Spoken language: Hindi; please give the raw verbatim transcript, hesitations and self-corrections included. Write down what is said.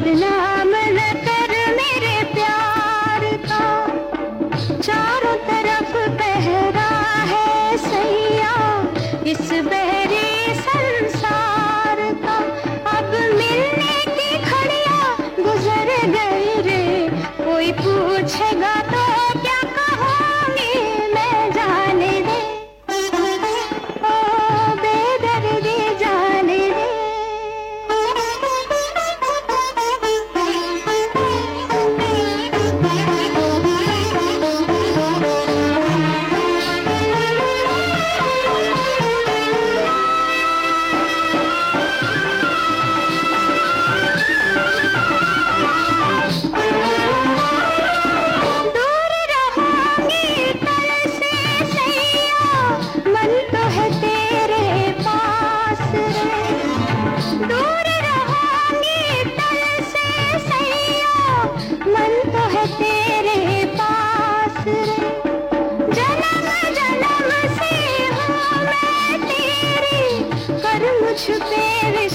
बदनाम न कर मेरे प्यार का, चारों तरफ पहरा है सैया इस बहरे संसार का। अब मिलने की घड़ियां गुजर गई रे, कोई पूछेगा तो क्या कहूँगी मैं, जाने दे ओ बेदर्दी जाने दे। दूर रहोगी तल से सैया, मन तो है तेरे पास रे। जन्म जन्म से हूँ मैं तेरी, कर मुझ पे